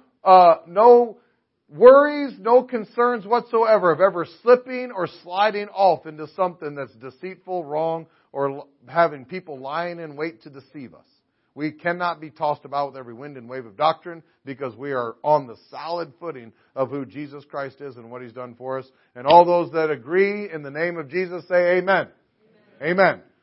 worries, no concerns whatsoever of ever slipping or sliding off into something that's deceitful, wrong, or having people lying in wait to deceive us. We cannot be tossed about with every wind and wave of doctrine because we are on the solid footing of who Jesus Christ is and what He's done for us. And all those that agree in the name of Jesus say amen. Amen. Amen.